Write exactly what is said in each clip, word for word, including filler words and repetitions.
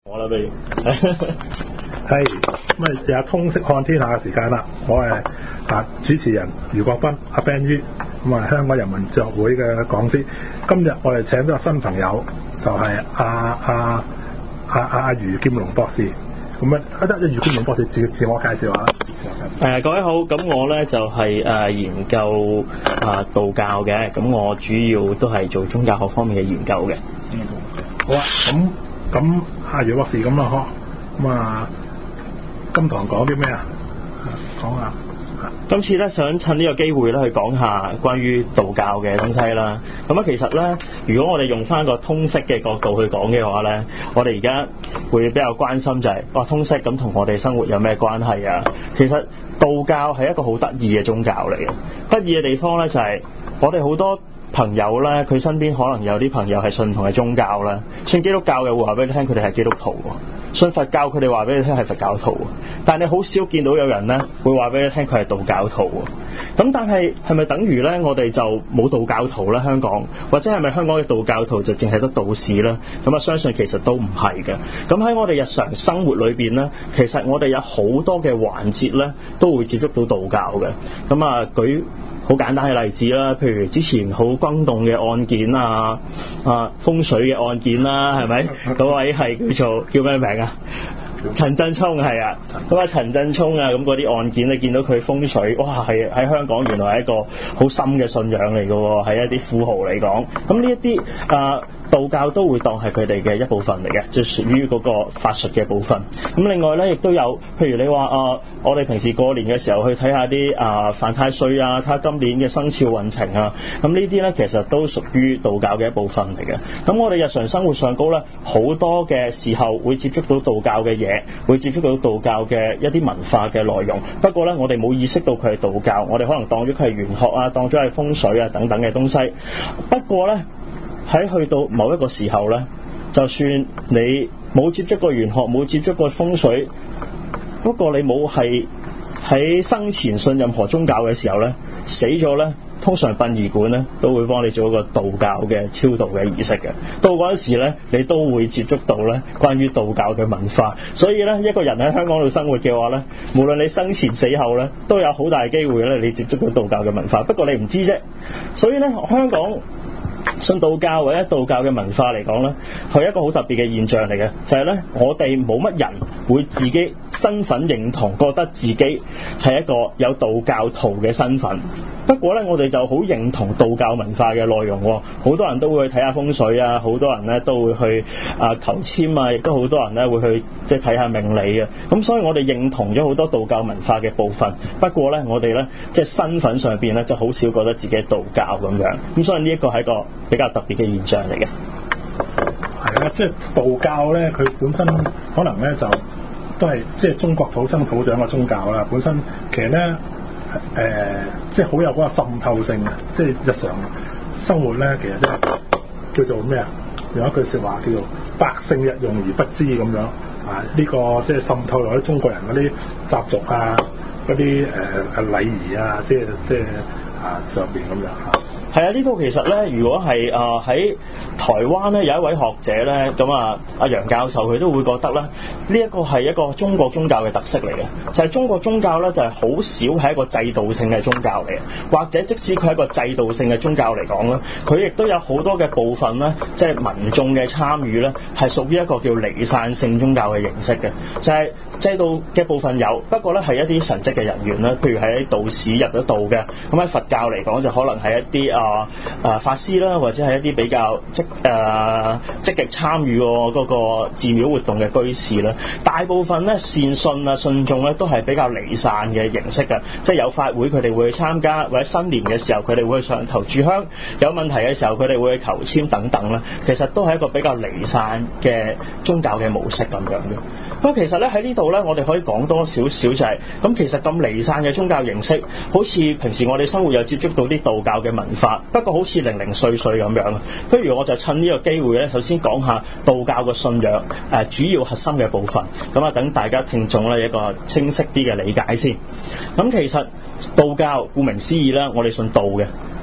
我啦，不如係咁啊！又有通識看天下嘅時間啦。我係啊主持人余國斌阿 Ben 於，咁啊香港人民哲學會嘅講師。今日我哋請咗個新朋友，就係阿阿阿阿阿余劍龍博士。咁啊，一得余劍龍博士自自我介紹下啦。 誒、呃、各位好，咁我咧就係、是、誒、呃、研究啊、呃、道教嘅，咁我主要都係做宗教學方面嘅研究嘅。 嗯，好啊，咁咁阿余博士咁啦，嗬，咁啊今堂講啲咩啊？講下。 今次咧想趁呢個機會咧去講下關於道教嘅東西啦。咁啊其實咧，如果我哋用翻個通識嘅角度去講嘅話咧，我哋而家會比較關心就係、是，哇通識咁同我哋生活有咩關係啊？其實道教係一個好得意嘅宗教嚟嘅，得意嘅地方咧就係、是、我哋好多朋友咧，佢身邊可能有啲朋友係信同嘅宗教啦，信基督教嘅會話俾你聽佢哋係基督徒，信佛教佢哋話俾你聽係佛教徒，但係你好少見到有人咧會話俾你聽佢係道教徒。咁但係係咪等於咧我哋就冇道教徒咧？香港或者係咪香港嘅道教徒就淨係得道士咧？咁啊相信其實都唔係嘅。咁喺我哋日常生活裏邊咧，其實我哋有好多嘅環節咧都會接觸到道教嘅。咁啊舉好簡單嘅例子啦，譬如之前好轟動嘅案件啊，啊風水嘅案件啦，係咪？嗰位係叫做叫咩名啊？陳振聰係啊，咁啊陳振聰啊，咁嗰啲案件你見到佢風水，哇係喺香港原來係一個好深嘅信仰嚟嘅喎，喺一啲富豪嚟講，咁呢一啲啊道教都會當係佢哋嘅一部分嚟嘅，就屬於嗰個法術嘅部分。咁另外咧，亦都有，譬如你話啊，我哋平時過年嘅時候去睇下啲啊犯太歲啊，睇下今年嘅生肖運程啊，咁呢啲咧其實都屬於道教嘅一部分嚟嘅。咁我哋日常生活上高咧，好多嘅時候會接觸到道教嘅嘢，會接觸到道教嘅一啲文化嘅內容。不過咧，我哋冇意識到佢係道教，我哋可能當咗佢係玄學啊，當咗係風水啊等等嘅東西。不過咧，喺去到某一個時候咧，就算你冇接觸過玄學，冇接觸過風水，不過你冇係喺生前信任何宗教嘅時候咧，死咗咧，通常殯儀館咧都會幫你做一個道教嘅超度嘅儀式嘅。到嗰陣時咧，你都會接觸到咧關於道教嘅文化。所以咧，一個人喺香港度生活嘅話咧，無論你生前死後咧，都有好大機會咧，你接觸到道教嘅文化。不過你唔知啫。所以咧，香港信道教或者道教嘅文化嚟講咧，係一個好特別嘅現象嚟嘅，就係咧我哋冇乜人會自己身份認同，覺得自己係一個有道教徒嘅身份。不過咧，我哋就好認同道教文化嘅內容喎。好多人都會去睇下風水啊，好多人咧都會去啊求籤啊，亦都好多人咧會去即係睇下命理啊。咁所以我哋認同咗好多道教文化嘅部分。不過咧，我哋咧即係身份上邊咧就好少覺得自己係道教咁樣。咁所以呢一個係一個比較特別嘅現象嚟嘅。 係啊，即係道教咧，佢本身可能咧就都係即係中國土生土長嘅宗教啦。本身其實咧誒、呃，即係好有嗰個滲透性嘅，即係日常生活咧，其實即係叫做咩啊？有一句説話叫做百姓日用而不知咁樣啊！呢、這個即係滲透落啲中國人嗰啲習俗啊，嗰啲誒誒禮儀啊，即係即係啊上邊咁樣嚇。 係啊，呢度其實咧，如果係啊喺台灣咧有一位學者咧，咁啊阿楊教授佢都會覺得咧，呢一個係一個中國宗教嘅特色嚟嘅，就係、是、中國宗教咧就係、是、好少係一個制度性嘅宗教嚟嘅，或者即使佢係一個制度性嘅宗教嚟講咧，佢亦都有好多嘅部分咧，即、就、係、是、民眾嘅參與咧，係屬於一個叫離散性宗教嘅形式嘅，就係、是、制度嘅部分有，不過咧係一啲神職嘅人員啦，譬如係啲道士入咗道嘅，咁喺佛教嚟講就可能係一啲啊。啊啊法師啦，或者係一啲比較積誒積極參與嗰個寺廟活動嘅居士啦，大部分咧善信啊信眾咧都係比較離散嘅形式嘅，即係有法會佢哋會去參加，或者新年嘅時候佢哋會去上頭炷香，有問題嘅時候佢哋會去求籤等等啦，其實都係一個比較離散嘅宗教嘅模式咁樣嘅。不過其實咧喺呢度咧，我哋可以講多少少就係、是、咁，其實咁離散嘅宗教形式，好似平時我哋生活有接觸到啲道教嘅文化，不過好似零零碎碎咁樣。不如我就趁呢個機會咧，首先講下道教嘅信仰誒、呃、主要核心嘅部分，咁啊等大家聽眾咧一個清晰啲嘅理解先。咁其實道教顧名思義啦，我哋信道嘅。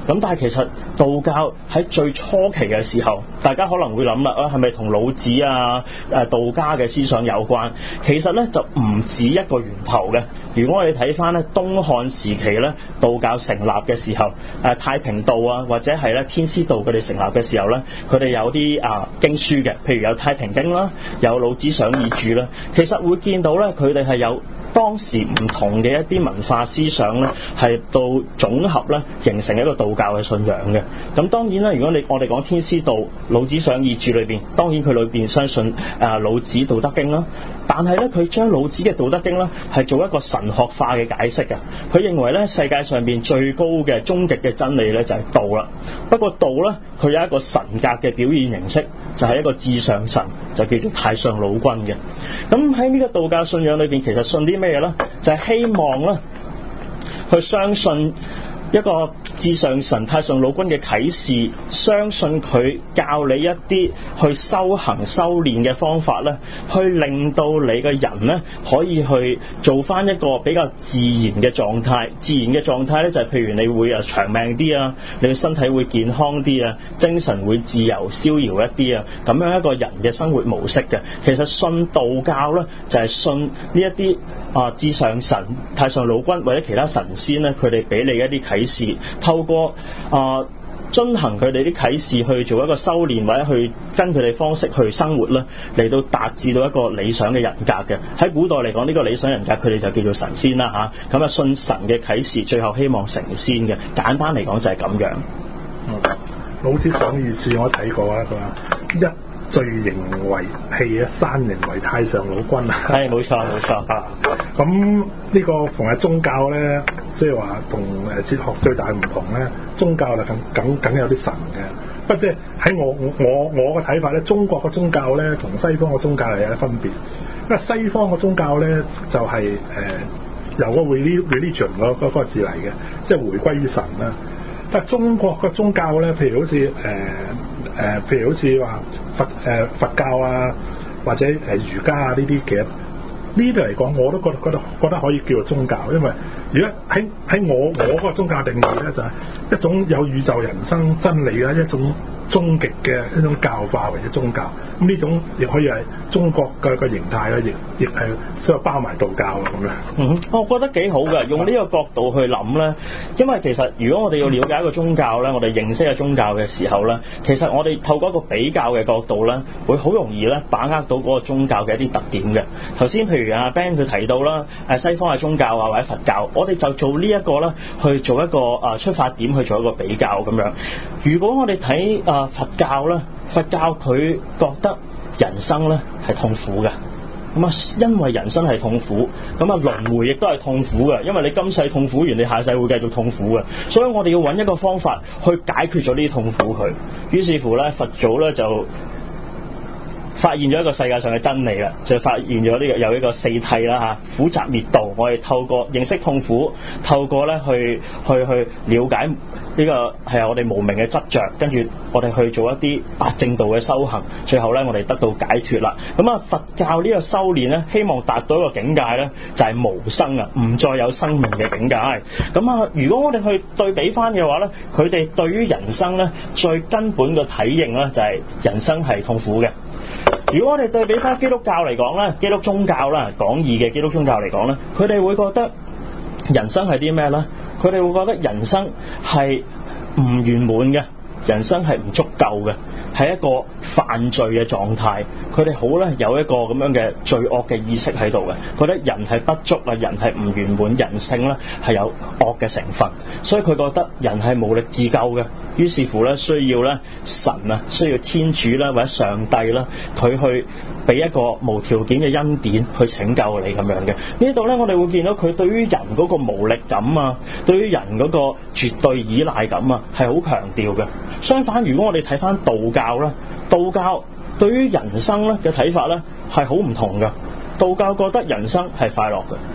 咁但係其實道教喺最初期嘅時候，大家可能會諗啦，啊係咪同老子啊誒道家嘅思想有關？其實咧就唔止一個源頭嘅。如果我哋睇翻咧東漢時期咧道教成立嘅時候，誒太平道啊或者係咧天師道佢哋成立嘅時候咧，佢哋有啲啊經書嘅，譬如有《太平經》啦，有《老子想義注》啦，其實會見到咧佢哋係有當時唔同嘅一啲文化思想咧，係到總合咧，形成一個道教嘅信仰嘅。咁當然啦，如果你我哋講天師道《老子想義注》裏邊，當然佢裏邊相信誒老子《道德經》啦。但係咧，佢將老子嘅《道德經》咧係做一個神學化嘅解釋嘅。佢認為咧，世界上邊最高嘅終極嘅真理咧就係道啦。不過道咧，佢有一個神格嘅表現形式，就係一個至上神，就叫做太上老君嘅。咁喺呢個道教信仰裏邊，其實信啲咩嘢咧？就係希望咧，去相信一個至上神太上老君嘅啟示，相信佢教你一啲去修行修煉嘅方法咧，去令到你嘅人咧可以去做翻一個比較自然嘅狀態。自然嘅狀態咧就係譬如你會啊長命啲啊，你嘅身體會健康啲啊，精神會自由逍遙一啲啊，咁樣一個人嘅生活模式嘅。其實信道教咧就係信呢一啲啊至上神太上老君或者其他神仙咧，佢哋俾你一啲啟示，透過啊遵行佢哋啲啟示去做一個修煉，或者去跟佢哋方式去生活咧，嚟到達至到一個理想嘅人格嘅。喺古代嚟講，呢個理想人格佢哋就叫做神仙啦嚇。咁啊信神嘅啟示，最後希望成仙嘅。簡單嚟講就係咁樣。 嗯，老子想義注我睇過啊，佢話一聚形為氣啊，三形為太上老君啊。係冇錯冇錯啊。 咁呢個逢係宗教咧，即係話同誒哲學最大唔同咧，宗教就梗梗梗有啲神嘅。不過即係喺我我我嘅睇法咧，中國嘅宗教咧同西方嘅宗教係有啲分別。因為西方嘅宗教咧就係、是、誒、呃、由個 religion 嗰嗰個字嚟嘅，即係回歸於神啦。但係中國嘅宗教咧，譬如好似誒誒，譬如好似話佛誒、呃、佛教啊，或者誒儒家啊呢啲嘅。呢度嚟講，我都覺得覺得覺得可以叫做宗教，因為如果喺喺我我嗰個宗教定義咧，就係一種有宇宙人生真理啦，一種終極嘅一種教化或者宗教。咁呢種亦可以係中國嘅個形態啦，亦亦係所以包埋道教咁樣。 嗯，我覺得幾好嘅，用呢個角度去諗咧，因為其實如果我哋要了解一個宗教咧，我哋認識嘅宗教嘅時候咧，其實我哋透過一個比較嘅角度咧，會好容易咧把握到嗰個宗教嘅一啲特點嘅。頭先譬如阿 Ben 佢提到啦，誒西方嘅宗教啊或者佛教，我哋就做呢一個咧去做一個誒出發點去做一個比較咁樣。如果我哋睇誒佛教咧，佛教佢覺得人生咧係痛苦嘅，咁啊因為人生係痛苦，咁啊輪迴亦都係痛苦嘅，因為你今世痛苦完，你下世會繼續痛苦嘅，所以我哋要揾一個方法去解決咗呢啲痛苦佢。於是乎咧，佛祖咧就發現咗一個世界上嘅真理啦，就發現咗呢個有一個四諦啦嚇，苦集滅道。我哋透過認識痛苦，透過咧去去去了解呢個係我哋無明嘅執着，跟住我哋去做一啲八正道嘅修行，最後咧我哋得到解脫啦。咁啊佛教呢個修煉咧，希望達到一個境界咧，就係無生啊，唔再有生命嘅境界。咁啊，如果我哋去對比翻嘅話咧，佢哋對於人生咧最根本嘅體認咧，就係人生係痛苦嘅。如果我哋對比翻基督教嚟講咧，基督宗教啦，廣義嘅基督宗教嚟講咧，佢哋會覺得人生係啲咩咧？佢哋會覺得人生係唔圓滿嘅，人生係唔足夠嘅，係一個犯罪嘅狀態。佢哋好咧有一個咁樣嘅罪惡嘅意識喺度嘅，覺得人係不足啊，人係唔圓滿，人性咧係有惡嘅成分，所以佢覺得人係無力自救嘅。於是乎咧，需要咧神啊，需要天主啦或者上帝啦，佢去俾一個無條件嘅恩典去拯救你咁樣嘅。呢度咧，我哋會見到佢對於人嗰個無力感啊，對於人嗰個絕對依賴感啊，係好強調嘅。相反，如果我哋睇翻道教咧，道教對於人生咧嘅睇法咧係好唔同嘅。道教覺得人生係快樂嘅，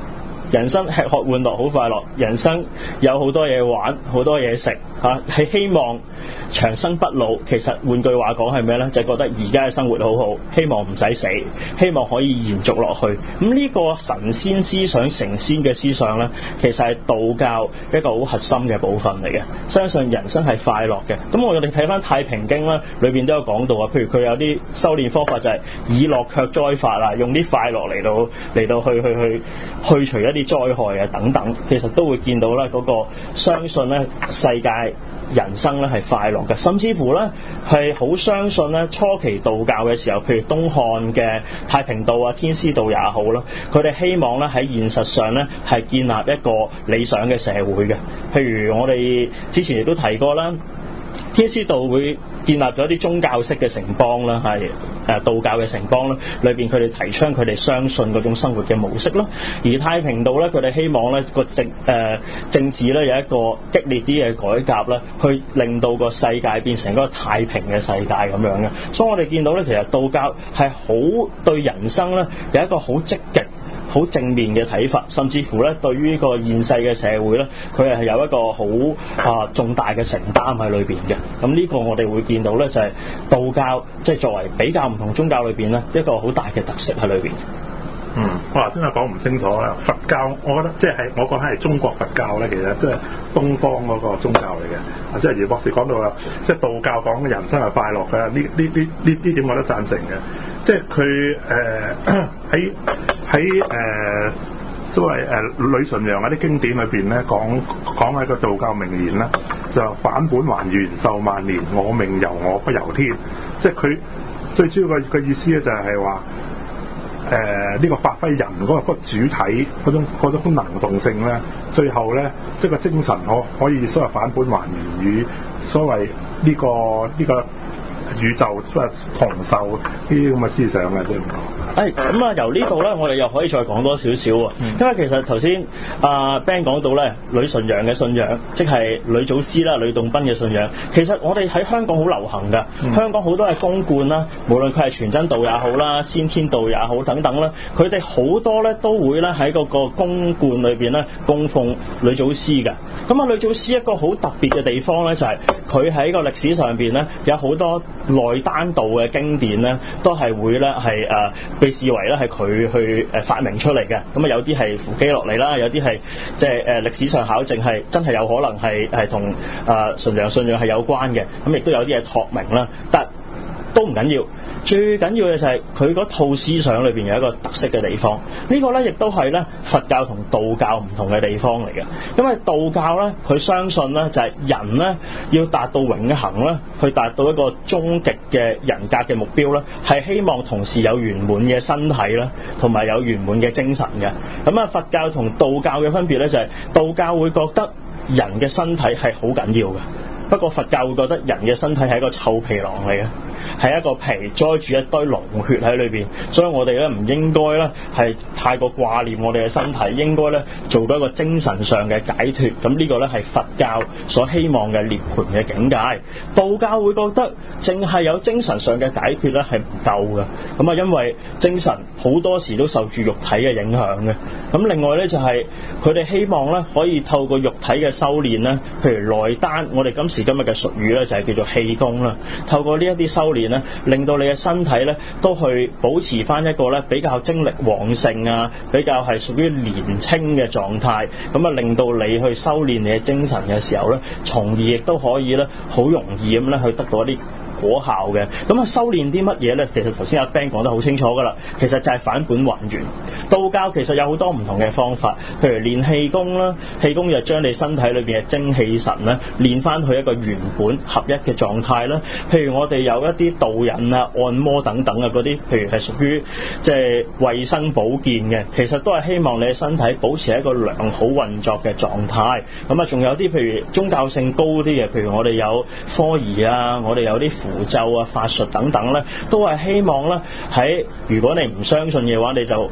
人生吃喝玩樂好快樂，人生有好多嘢玩，好多嘢食嚇，係希望長生不老。其實換句話講係咩呢？就係、覺得而家嘅生活好好，希望唔使死，希望可以延續落去。咁呢個神仙思想、成仙嘅思想呢，其實係道教一個好核心嘅部分嚟嘅。相信人生係快樂嘅。咁我哋睇翻《太平經》啦，裏邊都有講到啊。譬如佢有啲修煉方法就係以樂卻災法啊，用啲快樂嚟到嚟到去去去去除一啲災害啊等等。其實都會見到咧嗰個相信咧世界人生咧係快樂嘅，甚至乎咧係好相信咧初期道教嘅時候，譬如東漢嘅太平道啊、天師道也好啦，佢哋希望咧喺現實上咧係建立一個理想嘅社會嘅。譬如我哋之前亦都提過啦，天師道會建立咗一啲宗教式嘅城邦啦，係誒道教嘅城邦啦，裏邊佢哋提倡佢哋相信嗰種生活嘅模式啦。而太平道咧，佢哋希望咧個政誒、呃、政治咧有一個激烈啲嘅改革咧，去令到個世界變成一個太平嘅世界咁樣嘅。所以我哋見到咧，其實道教係好對人生咧有一個好積極、好正面嘅睇法，甚至乎咧對於呢個現世嘅社會咧，佢係有一個好啊重大嘅承擔喺裏邊嘅。咁呢個我哋會見到咧，就係道教即係、就是、作為比較唔同宗教裏邊咧一個好大嘅特色喺裏邊。 嗯，我頭先係講唔清楚啦。佛教我覺得即係我講係中國佛教咧，其實即係東方嗰個宗教嚟嘅。即係余博士講到啦，即係道教講嘅人生係快樂嘅，呢呢呢呢呢點我都贊成嘅。即係佢誒喺喺誒所謂誒呂純陽嗰啲經典裏邊咧，講講喺個道教名言啦，就返本還原壽萬年，我命由我不由天。即係佢最主要嘅嘅意思咧，就係話誒呢個發揮人嗰個嗰個主體嗰種嗰種能動性咧，最後咧即係個精神可可以所謂返本還原與所謂呢個呢個宇宙所謂同壽呢啲咁嘅思想嘅啫。 誒咁啊，由呢度咧，我哋又可以再講多少少喎。因為其實頭先阿 Ben 講到咧，呂純陽嘅信仰，即係呂祖師啦、呂洞賓嘅信仰。其實我哋喺香港好流行㗎，嗯、香港好多係公觀啦，無論佢係全真道也好啦、先天道也好等等啦，佢哋好多咧都會咧喺嗰個公觀裏邊咧供奉呂祖師㗎。咁啊，呂祖師一個好特別嘅地方咧，就係佢喺個歷史上邊咧有好多內丹道嘅經典咧，都係會咧係誒被視為咧係佢去誒發明出嚟嘅。咁啊，有啲係扶基落嚟啦，有啲係即係誒歷史上考證係真係有可能係係同誒純陽信仰係有關嘅。咁亦都有啲係託名啦，但都唔緊要。最緊要嘅就係佢嗰套思想裏邊有一個特色嘅地方，呢個咧亦都係咧佛教同道教唔同嘅地方嚟嘅。因為道教咧佢相信咧就係人咧要達到永恆咧，去達到一個終極嘅人格嘅目標咧，係希望同時有圓滿嘅身體啦，同埋有圓滿嘅精神嘅。咁啊，佛教同道教嘅分別咧就係道教會覺得人嘅身體係好緊要嘅，不過佛教會覺得人嘅身體係一個臭皮囊嚟嘅。係一個皮載住一堆龍血喺裏邊，所以我哋咧唔應該咧係太過掛念我哋嘅身體，應該咧做到一個精神上嘅解脫。咁呢個咧係佛教所希望嘅涅槃嘅境界。道教會覺得淨係有精神上嘅解決咧係唔夠嘅，咁啊因為精神好多時都受住肉體嘅影響嘅。咁另外咧就係佢哋希望咧可以透過肉體嘅修煉咧，譬如內丹，我哋今時今日嘅術語咧就係叫做氣功啦。透過呢一啲修煉咧，令到你嘅身體咧都去保持翻一個咧比較精力旺盛啊，比較係屬於年青嘅狀態，咁啊令到你去修煉你嘅精神嘅時候咧，從而亦都可以咧好容易咁咧去得到一啲果效嘅。咁啊修煉啲乜嘢咧？其實頭先阿 Ben 講得好清楚噶啦，其實就係返本還原。道教其實有好多唔同嘅方法，譬如練氣功啦，氣功就將你身體裏邊嘅精氣神咧練翻去一個原本合一嘅狀態啦。譬如我哋有一啲導引啊、按摩等等啊嗰啲，譬如係屬於即係衛生保健嘅，其實都係希望你嘅身體保持一個良好運作嘅狀態。咁啊，仲有啲譬如宗教性高啲嘅，譬如我哋有科儀啊，我哋有啲符咒啊、法術等等咧，都係希望咧喺如果你唔相信嘅話，你就可以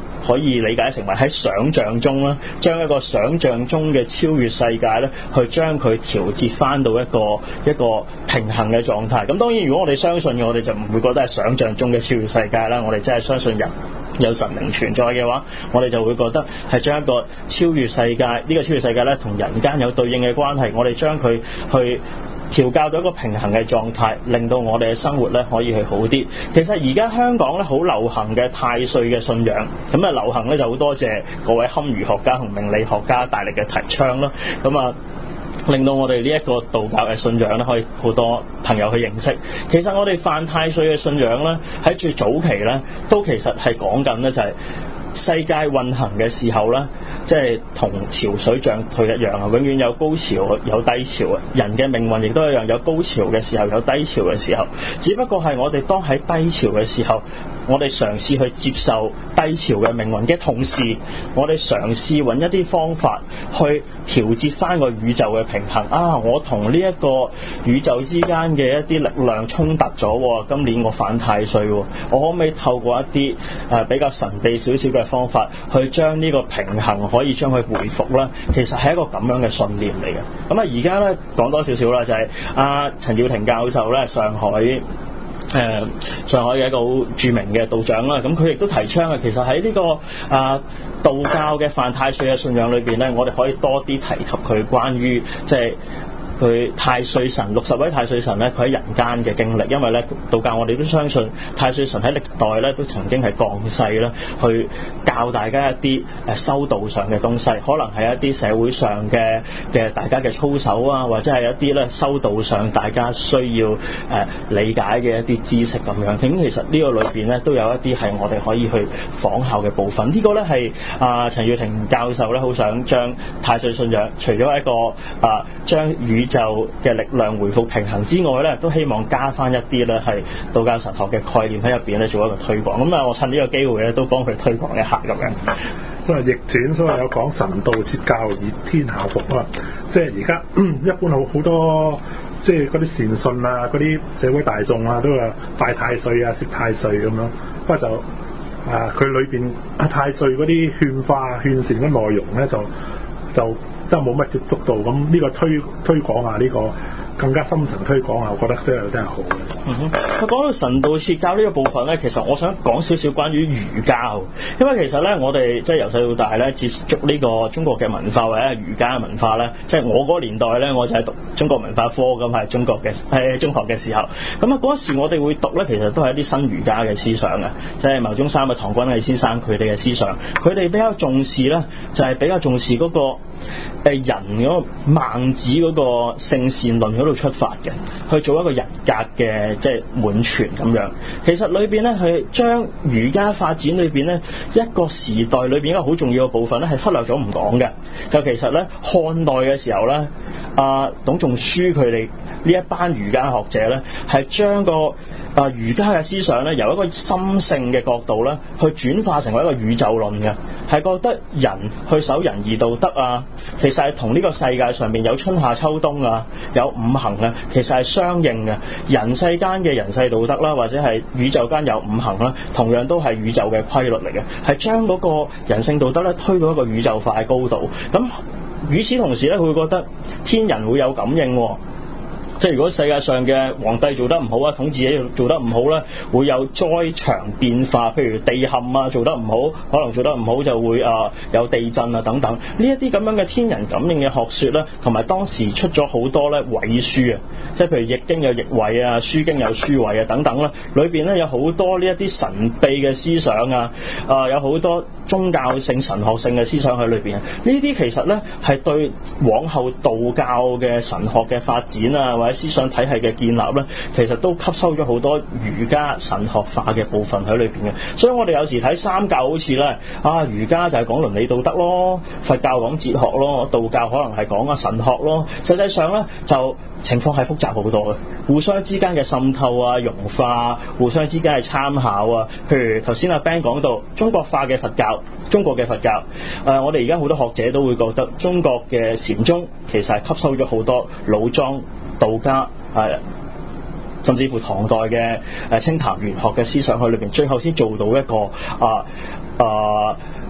以理解成為喺想像中啦，將一個想像中嘅超越世界咧，去將佢調節翻到一個一個平衡嘅狀態。咁當然，如果我哋相信嘅，我哋就唔會覺得係想像中嘅超越世界啦。我哋真係相信人有神靈存在嘅話，我哋就會覺得係將一個超越世界呢、呢個超越世界咧，同人間有對應嘅關係。我哋將佢去調校到一個平衡嘅狀態，令到我哋嘅生活咧可以去好啲。其實而家香港咧好流行嘅太歲嘅信仰，咁啊流行咧就好多謝各位堪輿學家同命理學家大力嘅提倡啦。咁啊令到我哋呢一個道教嘅信仰咧，可以好多朋友去認識。其實我哋犯太歲嘅信仰咧，喺最早期咧，都其實係講緊咧就係世界運行嘅時候咧，即係同潮水漲退一樣啊，永遠有高潮有低潮啊。人嘅命運亦都一樣，有高潮嘅時候，有低潮嘅時候。只不過係我哋當喺低潮嘅時候，我哋嘗試去接受低潮嘅命運嘅同時，我哋嘗試揾一啲方法去調節翻個宇宙嘅平衡啊！我同呢一個宇宙之間嘅一啲力量衝突咗，今年我犯太歲，我可唔可以透過一啲誒、呃、比較神秘少少嘅方法，去將呢個平衡可以將佢回復啦？其實係一個咁樣嘅信念嚟嘅。咁啊，而家咧講多少少啦，就係阿陳耀廷教授咧，上海誒、呃、上海嘅一個好著名嘅道長啦。咁佢亦都提倡啊，其實喺呢、這個啊。呃道教嘅犯太歲嘅信仰裏邊咧，我哋可以多啲提及佢關於即係佢太歲神六十位太歲神咧，佢喺人間嘅經歷。因為咧道教我哋都相信太歲神喺歷代咧都曾經係降世啦，去教大家一啲誒修道上嘅東西，可能係一啲社會上嘅嘅大家嘅操守啊，或者係一啲咧修道上大家需要誒、呃、理解嘅一啲知識咁樣。咁其實呢個裏邊咧都有一啲係我哋可以去仿效嘅部分。這個、呢個咧係啊陳耀廷教授咧好想將太歲信仰除咗一個啊將宇宙嘅力量回復平衡之外咧，都希望加翻一啲咧係道教神學嘅概念喺入邊咧做一個推廣。咁啊，我趁呢個機會咧都幫佢推廣一下咁樣。 所謂逆轉，所謂有講神道設教以天下服啊！即係而家一般好好多即係嗰啲善信啊、嗰啲社會大眾啊，都話拜太歲啊、攝太歲咁樣。不過就啊，佢裏邊啊太歲嗰啲勸化勸善嘅內容咧，就就真係冇乜接觸到。咁呢個推推廣啊，呢、呢個更加深層推廣啊，我覺得都係真係好嘅。 嗯哼，佢講到神道設教呢個部分咧，其實我想講少少關於儒家，因為其實咧我哋即係由細到大咧接觸呢個中國嘅文化或者儒家嘅文化咧，即係我嗰個年代咧，我就係讀中國文化科咁，係中國嘅喺中學嘅時候，咁啊嗰時我哋會讀咧，其實都係一啲新儒家嘅思想嘅，即係牟宗三嘅唐君毅先生佢哋嘅思想，佢哋比較重視咧，就係比較重視嗰個誒人嗰個孟子嗰個性善論嗰度出發嘅，去做一個人格嘅即係滿全咁樣。其實裏邊咧，係將儒家發展裏邊咧一個時代裏邊一個好重要嘅部分咧，係忽略咗唔講嘅。就其實咧漢代嘅時候咧，啊董仲舒佢哋呢一班儒家學者咧，係將個啊儒家嘅思想咧，由一個心性嘅角度咧，去轉化成為一個宇宙論嘅，係覺得人去守仁義道德啊，其實係同呢個世界上面有春夏秋冬啊，有五行啊，其實係相應嘅。人世間嘅人世道德啦，或者係宇宙間有五行啦，同樣都係宇宙嘅規律嚟嘅，係將嗰個人性道德咧推到一個宇宙化嘅高度。咁與此同時咧，佢會覺得天人會有感應喎。即係如果世界上嘅皇帝做得唔好啊，統治者做得唔好咧，會有災祥變化，譬如地陷啊做得唔好，可能做得唔好就會啊、呃、有地震啊等等。呢一啲咁樣嘅天人感應嘅學説咧，同埋當時出咗好多咧緯書啊，即係譬如易經有易緯啊，書經有書緯啊等等啦，裏邊咧有好多呢一啲神秘嘅思想啊，啊、呃、有好多宗教性神學性嘅思想喺裏邊。呢啲其實咧係對往後道教嘅神學嘅發展啊，喺思想體系嘅建立咧，其實都吸收咗好多儒家神學化嘅部分喺裏邊嘅。所以我哋有時睇三教好似咧，啊儒家就係講倫理道德咯，佛教講哲學咯，道教可能係講啊神學咯。實際上咧就情況係複雜好多嘅，互相之間嘅滲透啊、融化，互相之間嘅參考啊。譬如頭先阿 Ben 講到中國化嘅佛教，中國嘅佛教，誒、呃、我哋而家好多學者都會覺得中國嘅禪宗其實係吸收咗好多老莊道家係，甚至乎唐代嘅誒清談玄學嘅思想喺裏邊，最後先做到一個啊啊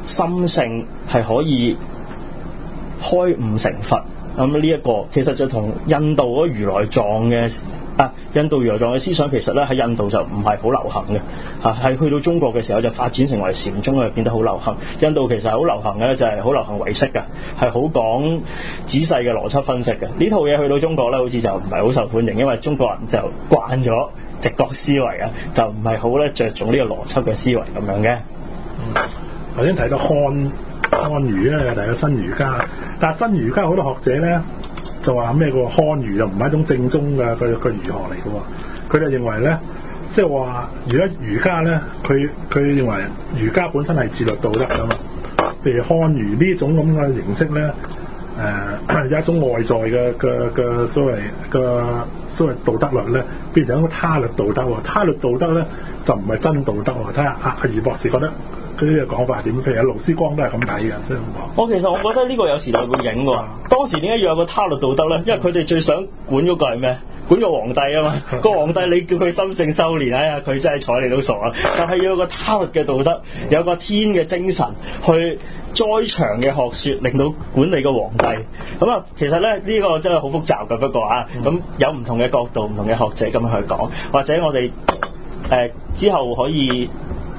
心性係可以開悟成佛。咁呢一個其實就同印度嗰如來藏嘅啊，印度如來藏嘅思想其實咧喺印度就唔係好流行嘅嚇，係去到中國嘅時候就發展成為禪宗啊，變得好流行。印度其實好流行嘅就係好流行唯識嘅，係好講仔細嘅邏輯分析嘅。呢套嘢去到中國咧，好似就唔係好受歡迎，因為中國人就慣咗直覺思維啊，就唔係好咧着重呢個邏輯嘅思維咁樣嘅。 頭先睇到漢漢儒咧，又提到新儒家，但係新儒家好多學者咧就話咩個漢儒就唔係一種正宗嘅個個儒學嚟嘅喎，佢哋認為咧，即係話如果儒家咧，佢佢認為儒家本身係自律道德㗎嘛，譬如漢儒呢種咁嘅形式咧，誒、呃、有一種外在嘅嘅嘅所謂嘅所謂道德律咧，變成一個他律道德喎，他律道德咧就唔係真道德喎。睇下阿阿余博士覺得佢呢個講法係點？譬如阿盧思光都係咁睇嘅，即係咁講。 我其實我覺得呢個有時代背景喎。當時點解要有個他律道德咧？因為佢哋最想管嗰個係咩？管個皇帝啊嘛。個皇帝你叫佢心性修練，哎呀佢真係睬你都傻啊！就係、是、要有個他律嘅道德，有個天嘅精神去栽長嘅學說，令到管理個皇帝。咁啊，其實咧呢、這個真係好複雜嘅，不過啊，咁、嗯、有唔同嘅角度、唔同嘅學者咁樣去講，或者我哋誒、呃、之後可以。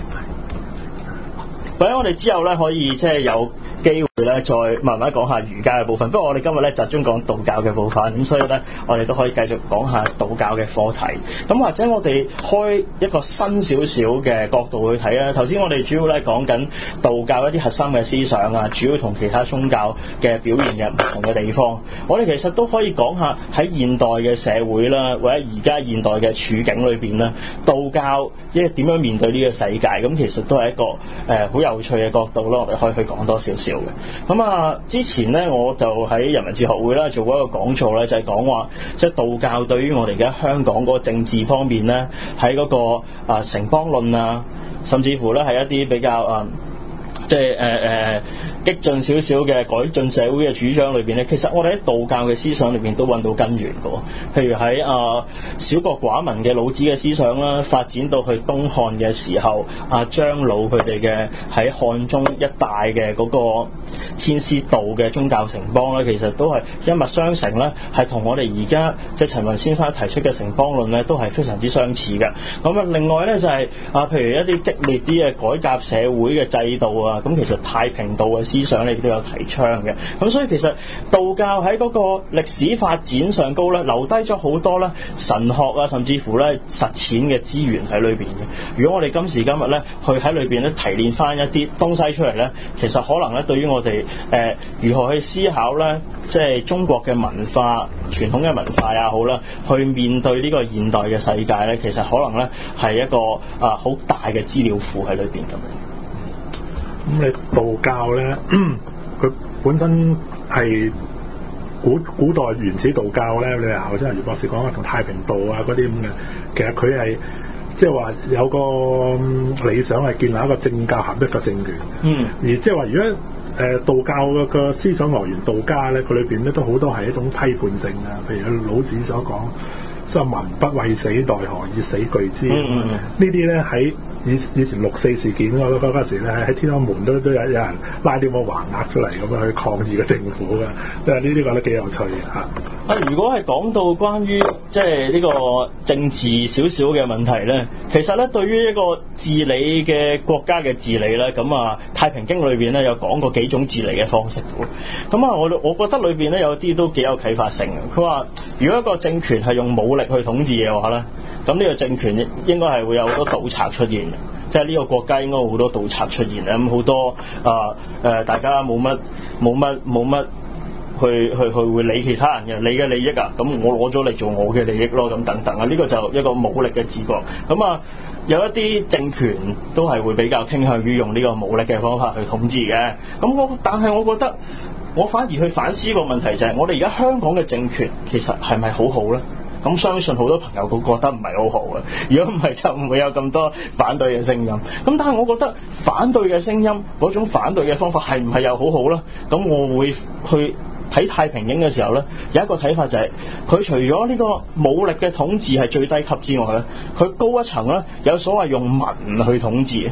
或者我哋之後咧可以即係有機會咧再慢慢講下儒家嘅部分，不過我哋今日咧集中講道教嘅部分，咁所以咧我哋都可以繼續講下道教嘅課題。咁或者我哋開一個新少少嘅角度去睇啦。頭先我哋主要咧講緊道教一啲核心嘅思想啊，主要同其他宗教嘅表現嘅唔同嘅地方。我哋其實都可以講下喺現代嘅社會啦，或者而家現代嘅處境裏邊啦，道教即係點樣面對呢個世界，咁其實都係一個誒好、呃、有趣嘅角度咯。我哋可以去講多少少嘅。咁啊，之前咧我就喺人民哲學會啦做過一個講座咧，就係講話即係道教對於我哋而家香港嗰個政治方面咧，喺嗰、那個啊城邦論啊，甚至乎咧係一啲比較啊即係誒誒激進少少嘅改進社會嘅主張裏邊咧，其實我哋喺道教嘅思想裏邊都揾到根源嘅。譬如喺啊小國寡民嘅老子嘅思想啦，發展到去東漢嘅時候，啊張魯佢哋嘅喺漢中一帶嘅嗰個天師道嘅宗教城邦咧，其實都係一脈相承咧，係同我哋而家即係陳雲先生提出嘅城邦論咧，都係非常之相似嘅。咁啊，另外咧就係、是、啊，譬如一啲激烈啲嘅改革社會嘅制度啊，咁其實太平道嘅思想咧亦都有提倡嘅。咁所以其實道教喺嗰個歷史發展上高咧，留低咗好多咧神學啊，甚至乎咧實踐嘅資源喺裏邊嘅。如果我哋今時今日咧去喺裏邊咧提煉翻一啲東西出嚟咧，其實可能咧對於我哋誒、呃、如何去思考咧，即係中國嘅文化、傳統嘅文化也好啦，去面對呢個現代嘅世界咧，其實可能咧係一個啊好、呃、大嘅資料庫喺裏邊咁樣。 咁你道教咧，佢本身係古古代原始道教咧，你頭先阿余博士講啊，同太平道啊嗰啲咁嘅，其實佢係即係話有個理想係建立一個政教合一嘅政權。嗯。而即係話，如果誒、呃、道教嘅個思想來源道家咧，佢裏邊咧都好多係一種批判性啊，譬如老子所講，所謂民不畏死，奈何以死懼之。嗯嗯。呢啲咧喺以以前六四事件嗰嗰陣時咧，喺天安門都都有有人拉啲個橫額出嚟咁樣去抗議個政府嘅，即係呢啲覺得幾有趣嚇。 啊，如果係講到關於即係呢個政治少少嘅問題咧，其實咧對於一個治理嘅國家嘅治理咧，咁啊《太平經》裏邊咧有講過幾種治理嘅方式嘅。咁啊，我我覺得裏邊咧有啲都幾有啟發性嘅。佢話如果一個政權係用武力去統治嘅話咧，咁呢個政權應該係會有好多盜賊出現嘅，即係呢個國家應該會好多盜賊出現嘅，咁好多啊誒、呃，大家冇乜冇乜冇乜去去去會理其他人嘅，你嘅利益啊，咁我攞咗嚟做我嘅利益咯，咁等等啊，呢、這個就一個武力嘅治國。咁啊，有一啲政權都係會比較傾向於用呢個武力嘅方法去統治嘅。咁我但係我覺得，我反而去反思個問題就係、是，我哋而家香港嘅政權其實係咪好好咧？咁相信好多朋友都覺得唔係好好嘅，如果唔係就唔會有咁多反對嘅聲音。咁但係我覺得反對嘅聲音嗰種反對嘅方法係唔係又好好咧？咁我會去睇太平經嘅時候咧，有一個睇法就係、是、佢除咗呢個武力嘅統治係最低級之外咧，佢高一層咧有所謂用民去統治。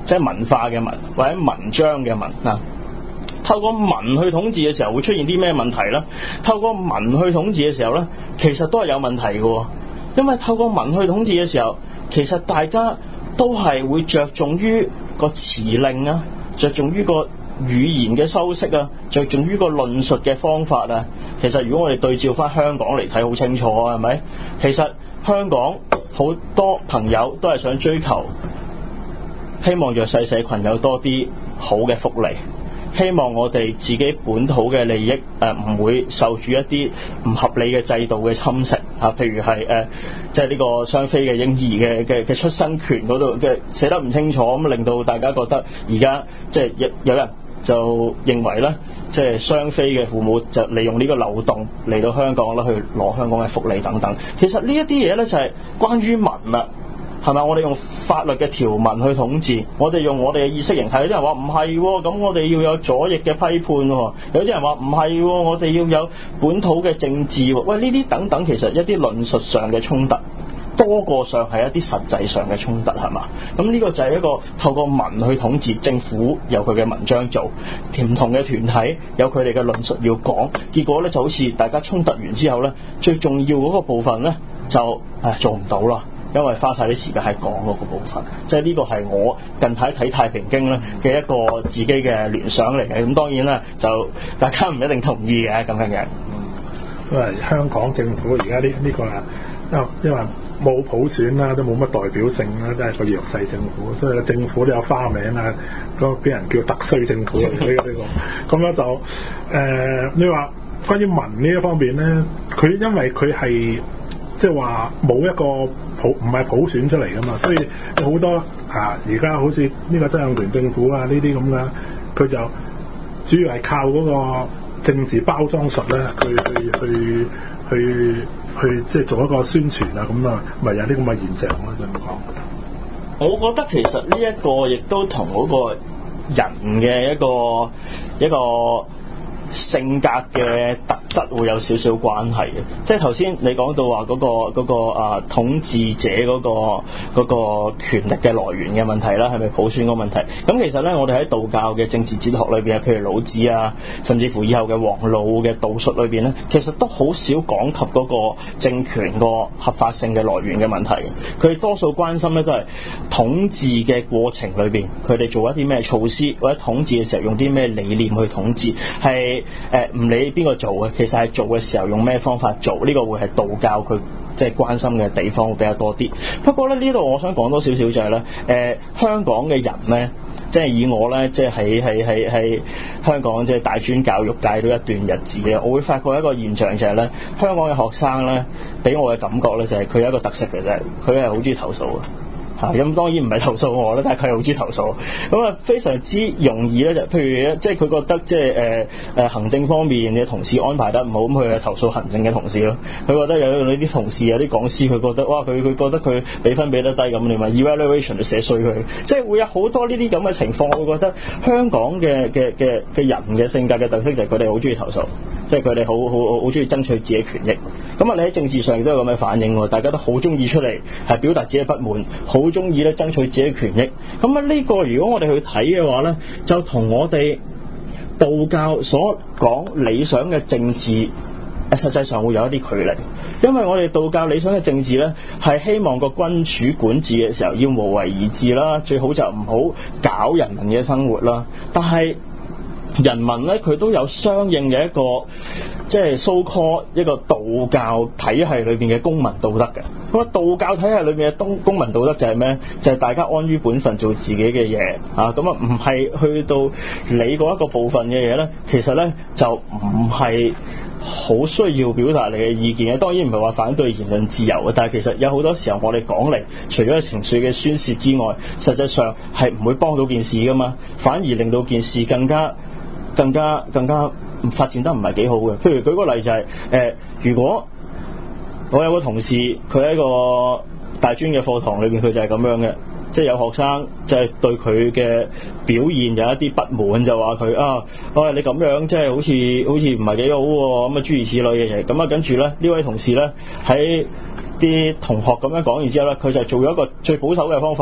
即係文化嘅文或者文章嘅文啊。透過文去統治嘅時候會出現啲咩問題呢？透過文去統治嘅時候呢，其實都係有問題嘅，因為透過文去統治嘅時候，其實大家都係會着重於個詞令啊，着重於個語言嘅修飾啊，着重於個論述嘅方法啊。其實如果我哋對照翻香港嚟睇，好清楚啊，係咪？其實香港好多朋友都係想追求，希望弱勢社群有多啲好嘅福利。希望我哋自己本土嘅利益誒唔、呃、會受住一啲唔合理嘅制度嘅侵蝕啊，譬如係誒即係呢個雙非嘅嬰兒嘅嘅嘅出生權嗰度嘅寫得唔清楚，咁令到大家覺得而家即係有有人就認為咧，即係雙非嘅父母就利用呢個漏洞嚟到香港啦，去攞香港嘅福利等等。其實呢一啲嘢咧就係關於文啦。係咪？我哋用法律嘅條文去統治，我哋用我哋嘅意識形態。有啲人話唔係喎，咁我哋要有左翼嘅批判喎。有啲人話唔係喎，我哋要有本土嘅政治喎。喂，呢啲等等其實一啲論述上嘅衝突，多過上係一啲實際上嘅衝突，係嘛？咁呢個就係一個透過文去統治，政府有佢嘅文章做，唔同嘅團體有佢哋嘅論述要講，結果咧就好似大家衝突完之後咧，最重要嗰個部分咧就誒做唔到啦。因為花晒啲時間係講嗰個部分，即係呢個係我近排睇太平經咧嘅一個自己嘅聯想嚟嘅。咁當然啦，就大家唔一定同意嘅咁樣嘅。 因為香港政府而家呢呢個啊，因為冇普選啦，都冇乜代表性啦，都係個弱勢政府，所以個政府都有花名啊，都俾人叫特衰政府啊呢個呢個。咁樣就誒、呃，你話關於文呢一方面咧，佢因為佢係。即係話冇一個普唔係普選出嚟㗎嘛，所以有好多啊而家好似呢個曾蔭權政府啊呢啲咁嘅，佢就主要係靠嗰個政治包裝術咧，去去去去去即係做一個宣傳啊咁啊，咪有啲咁嘅現象咯，就咁講。 我覺得其實呢一個亦都同嗰個人嘅一個一個性格嘅特質會有少少關係嘅，即係頭先你講到話嗰個嗰個啊統治者嗰個嗰個權力嘅來源嘅問題啦，係咪普選個問題？咁其實咧，我哋喺道教嘅政治哲學裏邊啊，譬如老子啊，甚至乎以後嘅黃老嘅道術裏邊咧，其實都好少講及嗰個政權個合法性嘅來源嘅問題嘅。佢哋多數關心咧都係統治嘅過程裏邊，佢哋做一啲咩措施，或者統治嘅時候用啲咩理念去統治，係誒唔理邊個做嘅，其實係做嘅時候用咩方法做，呢個會係道教佢即係關心嘅地方會比較多啲。不過咧，呢度我想講多少少就係咧，誒香港嘅人咧，即係以我咧，即係喺喺喺喺香港即係大專教育界都一段日子咧，我會發覺一個現象就係咧，香港嘅學生咧，俾我嘅感覺咧就係佢有一個特色嘅啫，佢係好中意投訴嘅。咁、啊、當然唔係投訴我啦，但係佢係好中意投訴，咁啊非常之容易咧，就譬如即係佢覺得即係誒誒行政方面嘅同事安排得唔好，咁佢係投訴行政嘅同事咯。佢覺得有呢啲同事有啲講師，佢覺得哇佢佢覺得佢俾分俾得低咁，你咪 evaluation 就寫衰佢，即係會有好多呢啲咁嘅情況。我會覺得香港嘅嘅嘅嘅人嘅性格嘅特色就係佢哋好中意投訴，即係佢哋好好好中意爭取自己權益。咁啊你喺政治上亦都有咁嘅反應喎，大家都好中意出嚟係表達自己不滿，好中意咧爭取自己權益。咁啊呢個如果我哋去睇嘅話咧，就同我哋道教所講理想嘅政治實際上會有一啲距離，因為我哋道教理想嘅政治咧係希望個君主管治嘅時候要無為而治啦，最好就唔好搞人民嘅生活啦。但係人民咧佢都有相應嘅一個即係 so call 一個道教體系裏邊嘅公民道德嘅。咁啊道教體系裏邊嘅公公民道德就係咩？就係、是、大家安於本分做自己嘅嘢啊。咁啊唔係去到你嗰一個部分嘅嘢咧，其實咧就唔係好需要表達你嘅意見嘅。當然唔係話反對言論自由嘅，但係其實有好多時候我哋講嚟，除咗情緒嘅宣泄之外，實際上係唔會幫到件事噶嘛，反而令到件事更加更加更加發展得唔係幾好嘅。譬如舉個例就係、是、誒、呃，如果我有個同事，佢喺個大專嘅課堂裏邊，佢就係咁樣嘅，即係有學生就係對佢嘅表現有一啲不滿，就話佢啊，喂，你咁樣即係好似好似唔係幾好喎，咁啊諸如此類嘅嘢。咁啊跟住咧，呢位同事咧喺啲同學咁樣講完之後咧，佢就做咗一個最保守嘅方法啦。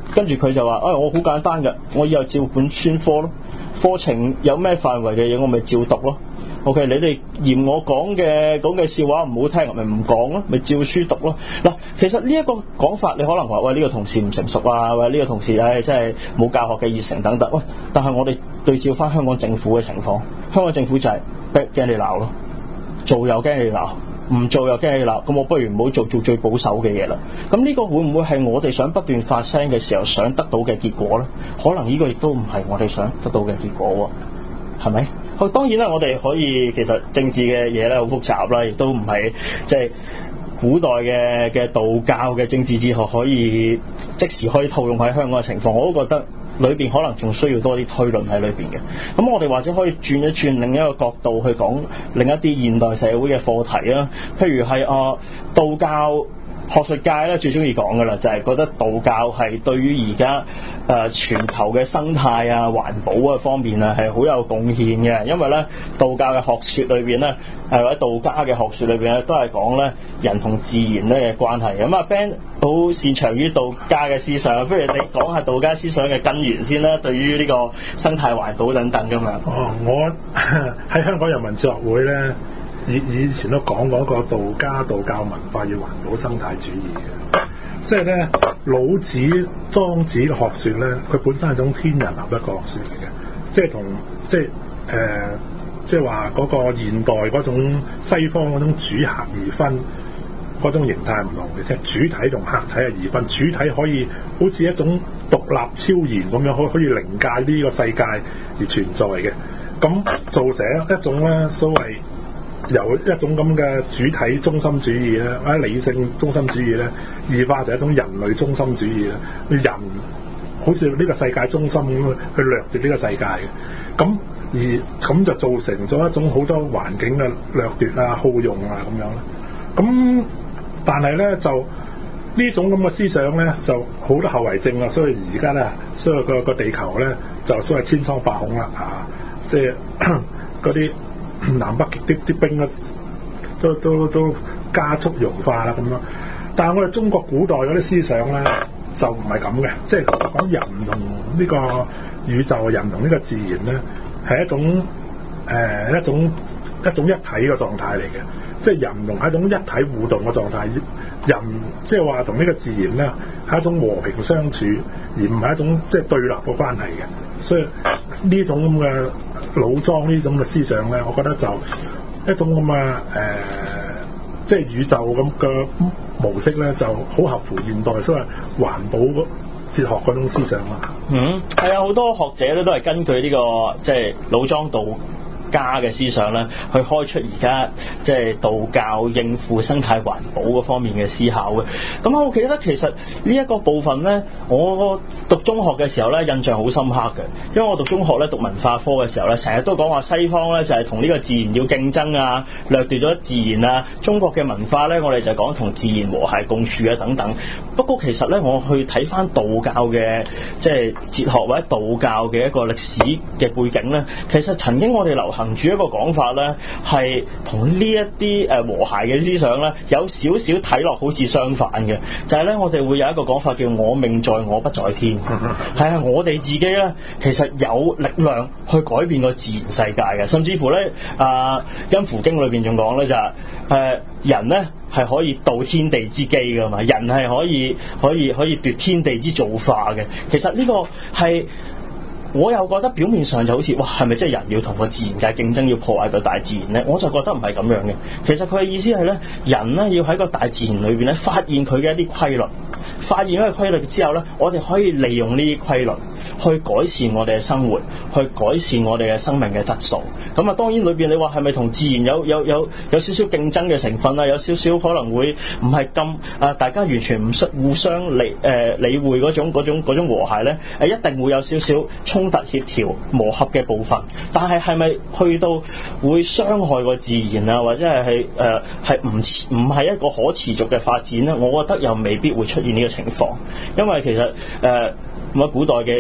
跟住佢就話：，哎，我好簡單嘅，我以後照本宣科咯，課程有咩範圍嘅嘢我咪照讀咯。OK， 你哋嫌我講嘅講嘅笑話唔好聽，咪唔講咯，咪照書讀咯。嗱，其實呢一個講法，你可能話：，喂，呢個同事唔成熟啊，或者呢個同事唉，真係冇教學嘅熱誠等等。喂，但係我哋對照翻香港政府嘅情況，香港政府就係驚你鬧咯，做又驚你鬧，唔做又驚你鬧，咁我不如唔好做做最保守嘅嘢啦。咁呢個會唔會係我哋想不斷發聲嘅時候想得到嘅結果呢？可能呢個亦都唔係我哋想得到嘅結果喎，係咪？好，當然啦，我哋可以其實政治嘅嘢咧好複雜啦，亦都唔係即係古代嘅嘅道教嘅政治哲學可以即時可以套用喺香港嘅情況，我都覺得裏邊可能仲需要多啲推論喺裏邊嘅。咁我哋或者可以轉一轉另一個角度去講另一啲現代社會嘅課題啦，譬如係啊道教學術界咧最中意講嘅啦，就係覺得道教係對於而家誒全球嘅生態啊、環保嘅方面啊係好有貢獻嘅，因為咧道教嘅學説裏邊咧，誒或者道家嘅學説裏邊咧都係講咧人同自然咧嘅關係。咁啊 Ben 好擅長於道家嘅思想，不如你講下道家思想嘅根源先啦，對於呢個生態環保等等咁樣。 哦，我喺香港人民哲學會咧。以以前都講過一個道家道教文化與環保生態主義嘅，即係咧老子、莊子嘅學説咧，佢本身係一種天人合一個學説嚟嘅，即係同即係誒、呃，即係話嗰個現代嗰種西方嗰種主客二分嗰種形態唔同嘅，即係主體同客體係二分，主體可以好似一種獨立超然咁樣，可可以凌駕呢個世界而存在嘅，咁造成一種咧所謂。由一種咁嘅主體中心主義咧，或者理性中心主義咧，異化成一種人類中心主義咧。人好似呢個世界中心咁去掠奪呢個世界嘅，咁而咁就造成咗一種好多環境嘅掠奪啊、好用啊咁樣啦。咁但係咧就呢種咁嘅思想咧就好多後遺症啊，所以而家咧，所以個個地球咧就所謂千瘡百孔啦啊，即係嗰啲。南北極啲啲冰啊，都都都加速融化啦咁樣。但係我哋中國古代嗰啲思想咧，就唔係咁嘅，即係講人同呢個宇宙、人同呢個自然咧，係一種誒、呃、一種一種一體嘅狀態嚟嘅。即係人同係一種一體互動嘅狀態，人即係話同呢個自然咧係一種和平相處，而唔係一種即係對立嘅關係嘅。所以呢種咁嘅老莊呢種嘅思想咧，我覺得就一種咁嘅誒，即係宇宙咁嘅模式咧，就好合乎現代所謂環保哲學嗰種思想啦。 嗯，係啊，好多學者咧都係根據呢、這個即係、就是、老莊道家嘅思想咧，去開出而家即係道教應付生態環保嗰方面嘅思考嘅。咁我記得其實呢一個部分咧，我讀中學嘅時候咧，印象好深刻嘅，因為我讀中學咧讀文化科嘅時候咧，成日都講話西方咧就係同呢個自然要競爭啊，掠奪咗自然啊。中國嘅文化咧，我哋就講同自然和諧共處啊等等。不過其實咧，我去睇翻道教嘅即係哲學或者道教嘅一個歷史嘅背景咧，其實曾經我哋流行住一個講法咧，係同呢一啲誒和諧嘅思想咧，有少少睇落好似相反嘅，就係咧我哋會有一個講法叫我命在我不在天，係啊，我哋自己咧其實有力量去改變個自然世界嘅，甚至乎咧啊《陰符經》裏邊仲講咧就係、是、誒、呃、人咧係可以度天地之機噶嘛，人係可以可以可以奪天地之造化嘅。其實呢個係。我又覺得表面上就好似哇，係咪即係人要同個自然界競爭，要破壞個大自然呢？我就覺得唔係咁樣嘅。其實佢嘅意思係咧，人咧要喺個大自然裏邊咧發現佢嘅一啲規律，發現咗個規律之後咧，我哋可以利用呢啲規律去改善我哋嘅生活，去改善我哋嘅生命嘅質素。咁啊，當然裏邊你話係咪同自然有有有有少少競爭嘅成分啊？有少少可能會唔係咁啊，大家完全唔相互相理誒、呃、理會嗰種嗰種嗰種和諧咧？誒，一定會有少少衝突協調磨合嘅部分，但係係咪去到會傷害個自然啊，或者係係誒係唔唔係一個可持續嘅發展咧？我覺得又未必會出現呢個情況，因為其實誒咁啊古代嘅人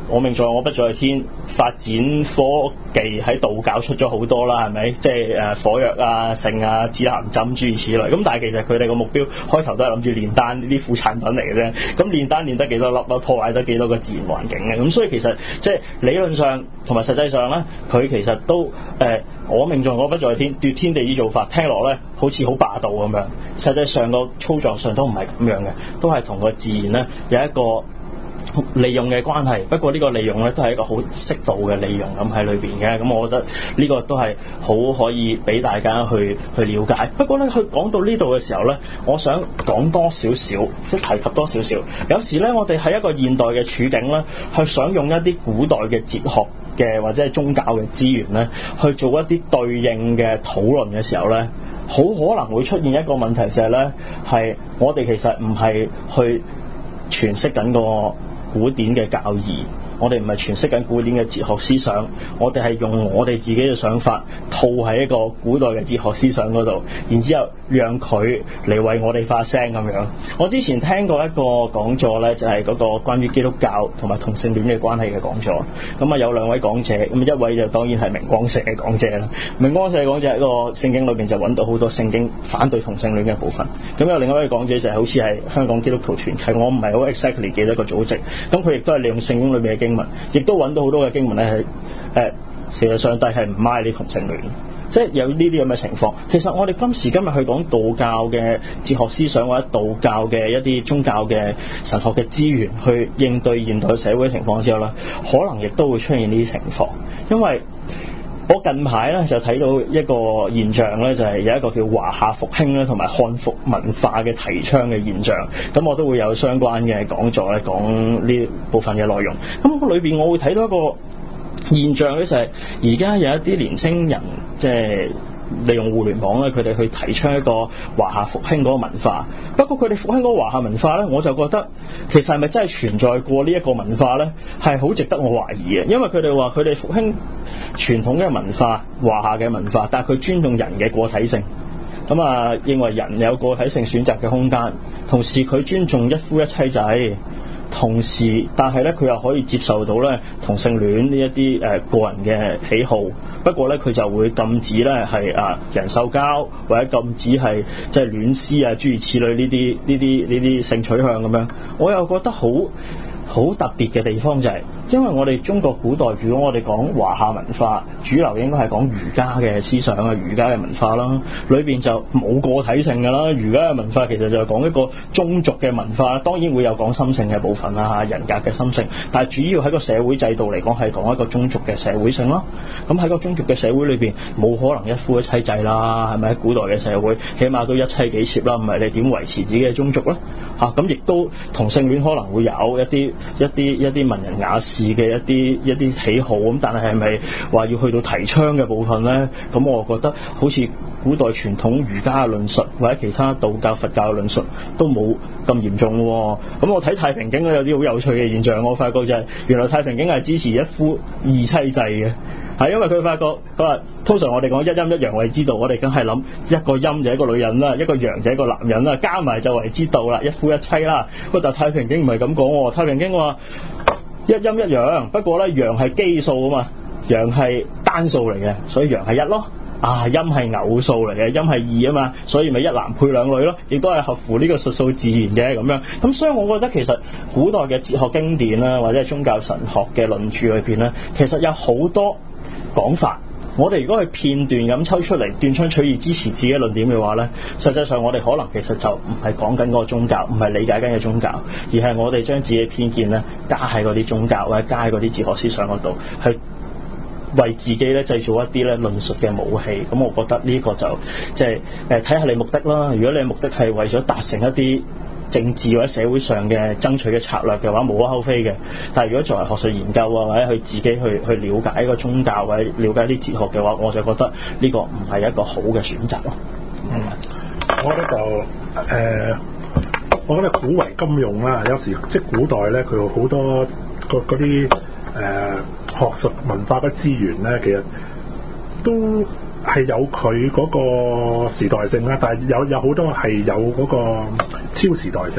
我命在我不在天，發展科技喺道教出咗好多啦，係咪？即係誒火藥啊、聖啊、指南針諸如此類。咁但係其實佢哋個目標開頭都係諗住煉丹呢啲副產品嚟嘅啫。咁煉丹煉得幾多粒啊？破壞得幾多個自然環境嘅？咁所以其實即係理論上同埋實際上咧，佢其實都誒、呃、我命在我不在天，奪天地之做法，聽落咧好似好霸道咁樣。實際上個操作上都唔係咁樣嘅，都係同個自然咧有一個利用嘅關係，不過呢個利用咧都係一個好適度嘅利用咁喺裏邊嘅，咁我覺得呢個都係好可以俾大家去去了解。不過咧，佢講到呢度嘅時候咧，我想講多少少，即係提及多少少。有時咧，我哋喺一個現代嘅處境咧，去想用一啲古代嘅哲學嘅或者係宗教嘅資源咧，去做一啲對應嘅討論嘅時候咧，好可能會出現一個問題就係咧，係我哋其實唔係去詮釋緊個古典嘅教義，我哋唔係詮釋緊古典嘅哲學思想，我哋係用我哋自己嘅想法套喺一個古代嘅哲學思想嗰度，然之後讓佢嚟為我哋發聲咁樣。我之前聽過一個講座呢，就係、是、嗰個關於基督教同埋同性戀嘅關係嘅講座。咁啊有兩位講者，咁一位就當然係明光社嘅講者啦。明光社嘅講者喺個聖經裏邊就揾到好多聖經反對同性戀嘅部分。咁有另外一位講者就係好似係香港基督徒團契，我唔係好 exactly 記得個組織。咁佢亦都係利用聖經裏面嘅經文，亦都揾到好多嘅經文咧係誒，事實上帝係唔賣你同性戀，即係有呢啲咁嘅情況。其實我哋今時今日去講道教嘅哲學思想或者道教嘅一啲宗教嘅神學嘅資源去應對現代社會嘅情況之後咧，可能亦都會出現呢啲情況。因為我近排咧就睇到一個現象咧，就係有一個叫華夏復興咧同埋漢服文化嘅提倡嘅現象。咁我都會有相關嘅講座咧講呢部分嘅內容。咁裏邊我會睇到一個現象咧，就係而家有一啲年青人即係利用互聯網咧，佢哋去提倡一個華夏復興嗰個文化。不過佢哋復興嗰個華夏文化咧，我就覺得其實係咪真係存在過呢一個文化咧，係好值得我懷疑嘅。因為佢哋話佢哋復興傳統嘅文化、華夏嘅文化，但係佢尊重人嘅個體性，咁啊認為人有個體性選擇嘅空間，同時佢尊重一夫一妻制，同時但係咧佢又可以接受到咧同性戀呢一啲誒個人嘅喜好，不過咧佢就會禁止咧係啊人獸交或者禁止係即係戀屍啊諸如此類呢啲呢啲呢啲性取向咁樣。我又覺得好好特別嘅地方就係、是，因為我哋中國古代如果我哋講華夏文化，主流應該係講儒家嘅思想啊、儒家嘅文化啦，裏邊就冇個體性㗎啦。儒家嘅文化其實就係講一個宗族嘅文化，當然會有講心性嘅部分啦嚇，人格嘅心性，但係主要喺個社會制度嚟講係講一個宗族嘅社會性咯。咁喺個宗族嘅社會裏邊，冇可能一夫一妻制啦，係咪？喺古代嘅社會，起碼都一妻幾妾啦，唔係你點維持自己嘅宗族咧？嚇咁亦都同性戀可能會有一啲一啲一啲文人雅士嘅一啲一啲喜好咁，但係係咪話要去到提倡嘅部分咧？咁我覺得好似古代傳統儒家嘅論述或者其他道教佛教嘅論述都冇咁嚴重喎。咁我睇《太平經》咧有啲好有趣嘅現象，我發覺就係原來《太平經》係支持一夫二妻制嘅。係因為佢發覺佢話通常我哋講一陰一陽為之道，我哋梗係諗一個陰就係一個女人啦，一個陽就係一個男人啦，加埋就為之道啦，一夫一妻啦。不過但係太平經唔係咁講喎，太平經話一陰一陽，不過咧陽係奇數啊嘛，陽係單數嚟嘅，所以陽係一咯。啊陰係偶數嚟嘅，陰係二啊嘛，所以咪一男配兩女咯，亦都係合乎呢個術數自然嘅咁樣。咁所以我覺得其實古代嘅哲學經典啦，或者係宗教神學嘅論著裏邊咧，其實有好多講法，我哋如果去片段咁抽出嚟斷章取義支持自己論點嘅話呢，實際上我哋可能其實就唔係講緊嗰個宗教，唔係理解緊嘅宗教，而係我哋將自己嘅偏見呢加喺嗰啲宗教或者加喺嗰啲哲學思想嗰度，去為自己咧製造一啲咧論述嘅武器。咁我覺得呢個就即係誒睇下你目的啦。如果你嘅目的係為咗達成一啲政治或者社會上嘅爭取嘅策略嘅話，無可厚非嘅。但係如果作為學術研究啊，或者去自己去去了解一個宗教或者了解啲哲學嘅話，我就覺得呢個唔係一個好嘅選擇咯。 嗯，我覺得就誒、呃，我覺得古為今用啦。有時即係古代咧，佢好多嗰啲誒學術文化嘅資源咧，其實都係有佢嗰個時代性啦，但係有有好多係有嗰個超時代性嘅。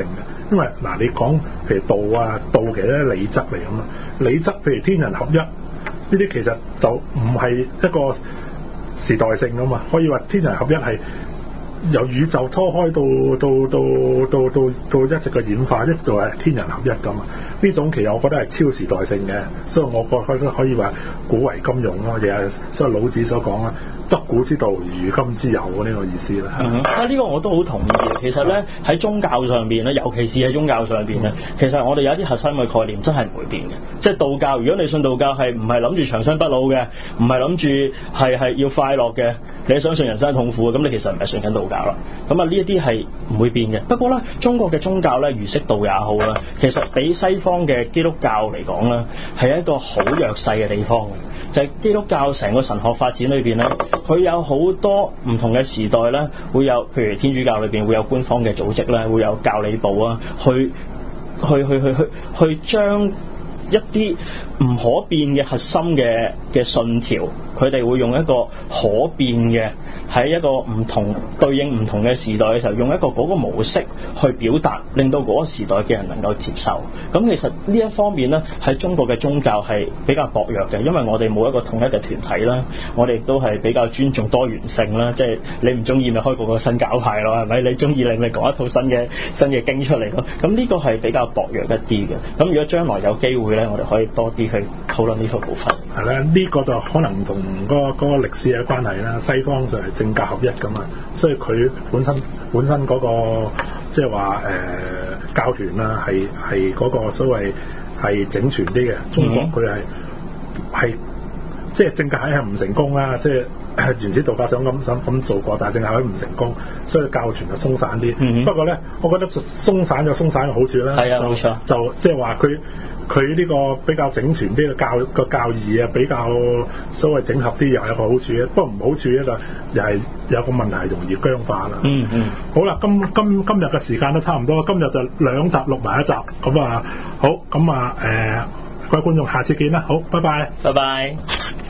因為嗱你講譬如道啊，道其實係理則嚟㗎嘛，理則譬如天人合一呢啲其實就唔係一個時代性㗎嘛，可以話天人合一係由宇宙初開到到到到到到一直嘅演化，一直係天人合一㗎嘛。呢種其實我覺得係超時代性嘅，所以我覺得可以話古為今用咯，亦係所以老子所講啦，執古之道，如今之有呢個意思啦。 嗯、啊，呢、這個我都好同意嘅。其實咧喺宗教上邊咧，尤其是喺宗教上邊咧，其實我哋有一啲核心嘅概念真係唔會變嘅。即係道教，如果你信道教係唔係諗住長生不老嘅，唔係諗住係係要快樂嘅，你相信人生痛苦嘅，咁你其實唔係信緊道教啦。咁啊呢一啲係唔會變嘅。不過咧，中國嘅宗教咧，儒釋道也好啦，其實比西方嘅基督教嚟講咧，係一個好弱勢嘅地方。就係基督教成個神學發展裏邊咧，佢有好多唔同嘅時代咧，會有譬如天主教裏邊會有官方嘅組織咧，會有教理部啊，去去去去去去將一啲唔可變嘅核心嘅嘅信條，佢哋會用一個可變嘅喺一個唔同對應唔同嘅時代嘅時候，用一個嗰個模式去表達，令到嗰個時代嘅人能夠接受。咁其實呢一方面呢，喺中國嘅宗教係比較薄弱嘅，因為我哋冇一個統一嘅團體啦，我哋亦都係比較尊重多元性啦，即係你唔中意咪開個個新教派咯，係咪？你中意你咪講一套新嘅新嘅經出嚟咯。咁呢個係比較薄弱一啲嘅。咁如果將來有機會呢，我哋可以多啲去討論呢個部分。 係啦，呢個就可能同嗰個嗰個歷史嘅關係啦。西方就係政教合一㗎嘛，所以佢本身本身嗰個即係話誒教團啦，係係嗰個所謂係整全啲嘅。中國佢係係即係政教係唔成功啦，即係原始道教想咁想咁做過，但係政教係唔成功，所以教團就鬆散啲。嗯、不過咧，我覺得鬆散有鬆散嘅好處啦。係啊，冇錯。就即係話佢。佢呢個比較整全啲嘅教個教義啊，比較所謂整合啲，又有個好處嘅。不過唔好處咧就又係有個問題係容易僵化啦。嗯嗯。好啦，今今今日嘅時間都差唔多，今日就兩集錄埋一集，咁啊好，咁啊誒各位觀眾下次見啦，好，拜拜， 拜拜。